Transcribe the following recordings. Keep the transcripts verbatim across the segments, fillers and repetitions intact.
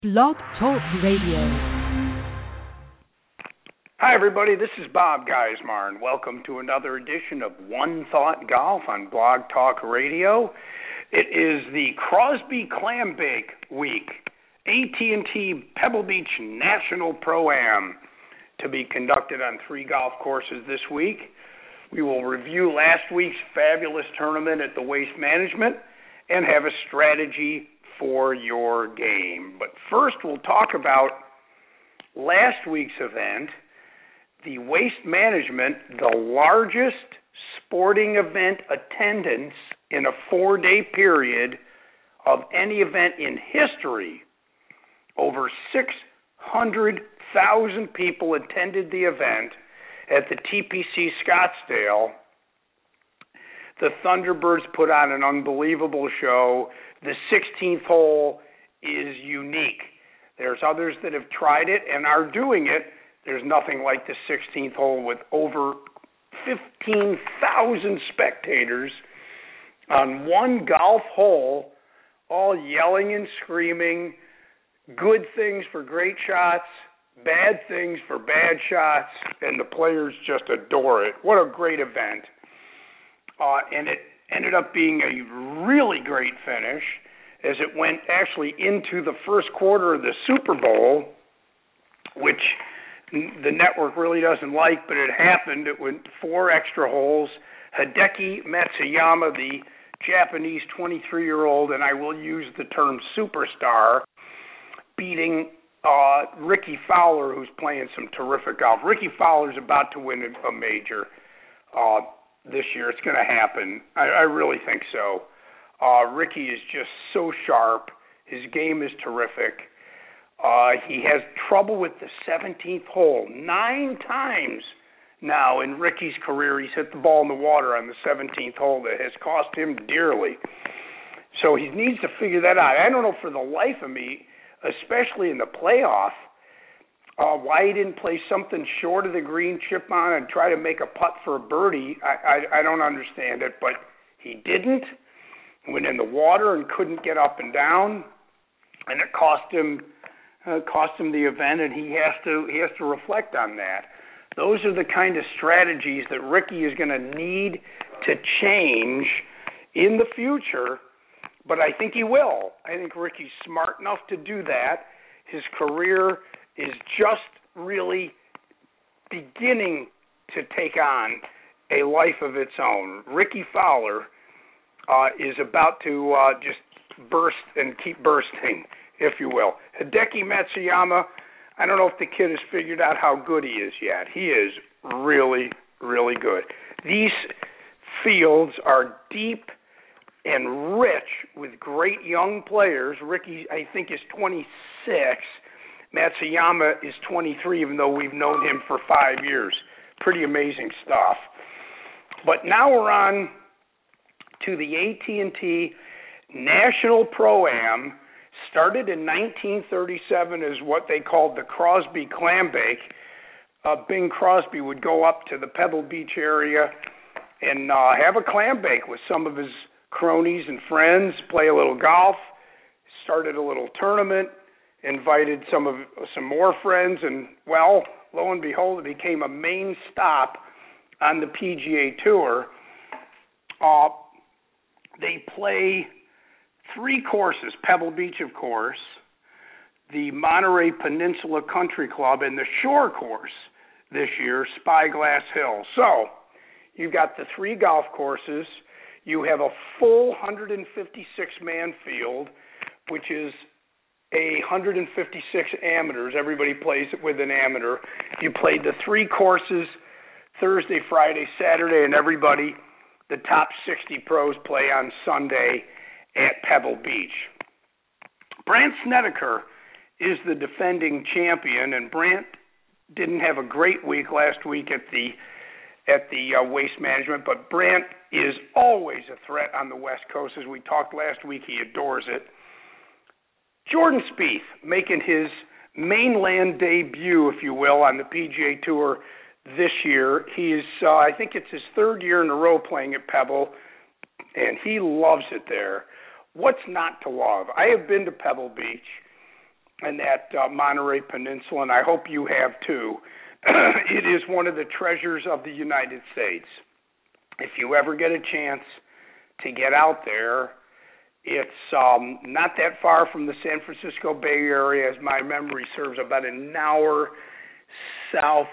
Blog Talk Radio. Hi, everybody. This is Bob Geismar, and welcome to another edition of One Thought Golf on Blog Talk Radio. It is the Crosby Clambake Week, A T and T Pebble Beach National Pro-Am, to be conducted on three golf courses this week. We will review last week's fabulous tournament at the Waste Management and have a strategy for your game. But first, we'll talk about last week's event, the Waste Management, the largest sporting event attendance in a four-day period of any event in history. Over six hundred thousand people attended the event at the T P C Scottsdale. The Thunderbirds put on an unbelievable show. The sixteenth hole is unique. There's others that have tried it and are doing it. There's nothing like the sixteenth hole with over fifteen thousand spectators on one golf hole, all yelling and screaming, good things for great shots, bad things for bad shots, and the players just adore it. What a great event. Uh, and it ended up being a really great finish as it went actually into the first quarter of the Super Bowl, which the network really doesn't like, but it happened. It went four extra holes. Hideki Matsuyama, the Japanese twenty-three-year-old, and I will use the term superstar, beating uh, Ricky Fowler, who's playing some terrific golf. Ricky Fowler's about to win a major uh, this year. It's going to happen. I, I really think so. Uh, Ricky is just so sharp. His game is terrific. Uh, he has trouble with the seventeenth hole. Nine times now in Ricky's career, he's hit the ball in the water on the seventeenth hole that has cost him dearly. So he needs to figure that out. I don't know for the life of me, especially in the playoff, uh, why he didn't play something short of the green, chip on, and try to make a putt for a birdie. I, I, I don't understand it, but he didn't. Went in the water and couldn't get up and down, and it cost him uh, cost him the event, and he has to he has to reflect on that. Those are the kind of strategies that Ricky is going to need to change in the future, but I think he will. I think Ricky's smart enough to do that. His career is just really beginning to take on a life of its own. Ricky Fowler uh, is about to uh, just burst and keep bursting, if you will. Hideki Matsuyama, I don't know if the kid has figured out how good he is yet. He is really, really good. These fields are deep and rich with great young players. Ricky, I think, is twenty-six. Matsuyama is twenty-three, even though we've known him for five years. Pretty amazing stuff. But now we're on to the A T and T National Pro-Am. Started in nineteen thirty-seven as what they called the Crosby Clambake. Uh, Bing Crosby would go up to the Pebble Beach area and uh, have a clambake with some of his cronies and friends, play a little golf, started a little tournament, invited some of some more friends, and, well, lo and behold, it became a main stop on the P G A Tour. Uh, they play three courses, Pebble Beach, of course, the Monterey Peninsula Country Club, and the Shore Course this year, Spyglass Hill. So you've got the three golf courses. You have a full one hundred fifty-six man field, which is a one hundred fifty-six amateurs. Everybody plays it with an amateur. You played the three courses Thursday, Friday, Saturday, and everybody, the top sixty pros, play on Sunday at Pebble Beach. Brandt Snedeker is the defending champion, and Brandt didn't have a great week last week at the at the uh, Waste Management, but Brandt is always a threat on the West Coast. As we talked last week, he adores it. Jordan Spieth making his mainland debut, if you will, on the P G A Tour this year. He's, uh, I think it's his third year in a row playing at Pebble, and he loves it there. What's not to love? I have been to Pebble Beach. and that uh, Monterey Peninsula, and I hope you have too. It is one of the treasures of the United States. If you ever get a chance to get out there, it's um, not that far from the San Francisco Bay Area, as my memory serves, about an hour southwest.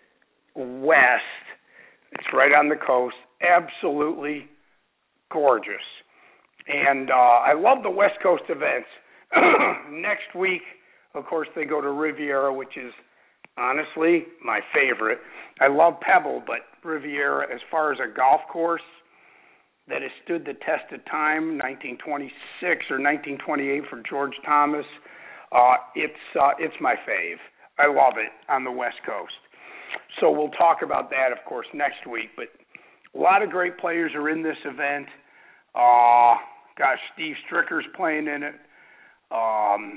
It's right on the coast. Absolutely gorgeous. And uh, I love the West Coast events. Next week, of course, they go to Riviera, which is honestly my favorite. I love Pebble, but Riviera, as far as a golf course that has stood the test of time, nineteen twenty-six or nineteen twenty-eight for George Thomas, uh, it's uh, it's my fave. I love it on the West Coast. So we'll talk about that, of course, next week. But a lot of great players are in this event. Uh, gosh, Steve Stricker's playing in it. Um,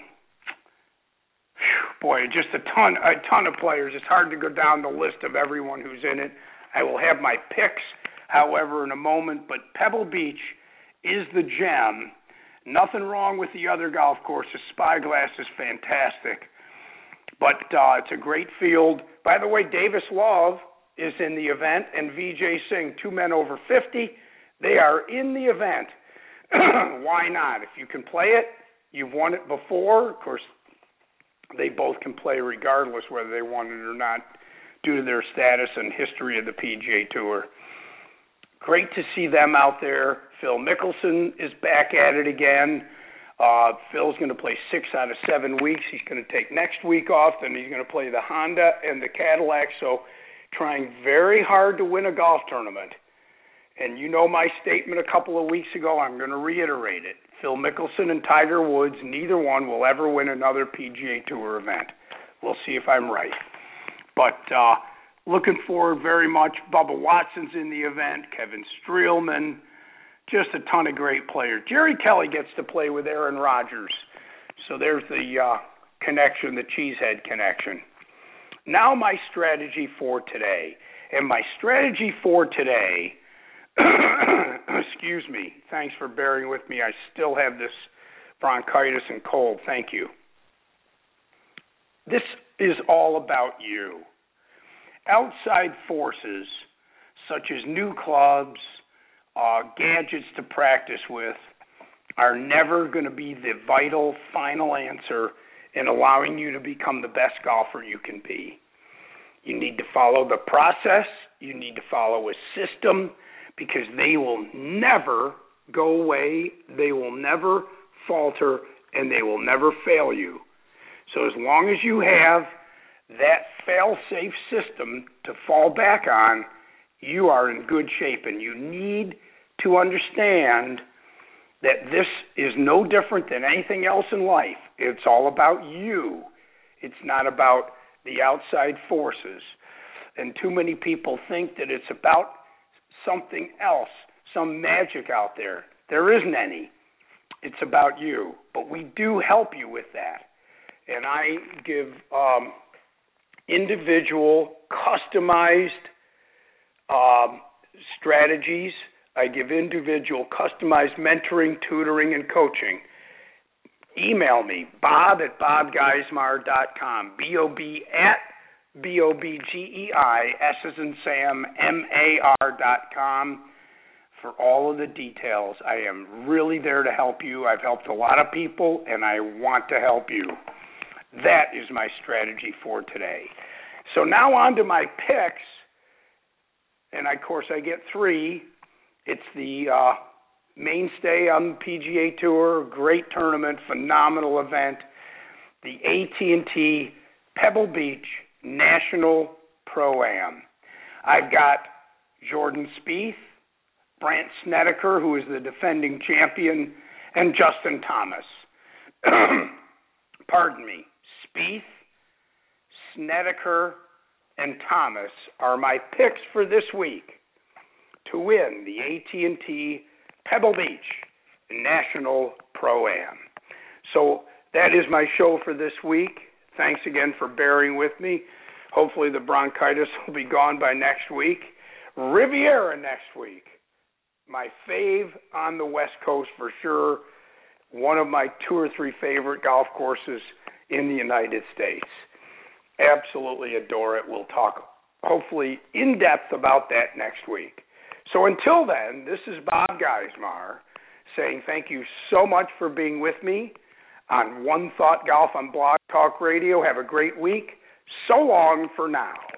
boy, just a ton, a ton of players. It's hard to go down the list of everyone who's in it. I will have my picks, however, in a moment. But Pebble Beach is the gem. Nothing wrong with the other golf courses. Spyglass is fantastic. But uh, it's a great field. By the way, Davis Love is in the event, and Vijay Singh, two men over fifty. They are in the event. Why not? If you can play it, you've won it before. Of course, they both can play regardless whether they won it or not due to their status and history of the P G A Tour. Great to see them out there. Phil Mickelson is back at it again. Uh, Phil's going to play six out of seven weeks. He's going to take next week off, then he's going to play the Honda and the Cadillac. So trying very hard to win a golf tournament. And you know my statement a couple of weeks ago. I'm going to reiterate it. Phil Mickelson and Tiger Woods, neither one will ever win another P G A Tour event. We'll see if I'm right. But uh, looking forward very much. Bubba Watson's in the event. Kevin Streelman. Just a ton of great players. Jerry Kelly gets to play with Aaron Rodgers. So there's the uh, connection, the Cheesehead connection. Now my strategy for today. And my strategy for today, excuse me, thanks for bearing with me. I still have this bronchitis and cold. Thank you. This is all about you. Outside forces, such as new clubs, Uh, gadgets to practice with, are never going to be the vital final answer in allowing you to become the best golfer you can be. You need to follow the process. You need to follow a system, because they will never go away. They will never falter, and they will never fail you. So as long as you have that fail-safe system to fall back on, you are in good shape, and you need to understand that this is no different than anything else in life. It's all about you. It's not about the outside forces. And too many people think that it's about something else, some magic out there. There isn't any. It's about you. But we do help you with that. And I give um, individual, customized um, strategies. I give individual, customized mentoring, tutoring, and coaching. Email me, bob at bob geismar dot com, B O B at B O B G E I, S as in Sam, M A R dot com for all of the details. I am really there to help you. I've helped a lot of people, and I want to help you. That is my strategy for today. So now on to my picks, and of course I get three. It's the uh, mainstay on the P G A Tour, great tournament, phenomenal event, the A T and T Pebble Beach National Pro-Am. I've got Jordan Spieth, Brandt Snedeker, who is the defending champion, and Justin Thomas. Pardon me, Spieth, Snedeker, and Thomas are my picks for this week to win the A T and T Pebble Beach National Pro-Am. So that is my show for this week. Thanks again for bearing with me. Hopefully the bronchitis will be gone by next week. Riviera next week. My fave on the West Coast for sure. One of my two or three favorite golf courses in the United States. Absolutely adore it. We'll talk, hopefully, in depth about that next week. So until then, this is Bob Geismar saying thank you so much for being with me on One Thought Golf on Blog Talk Radio. Have a great week. So long for now.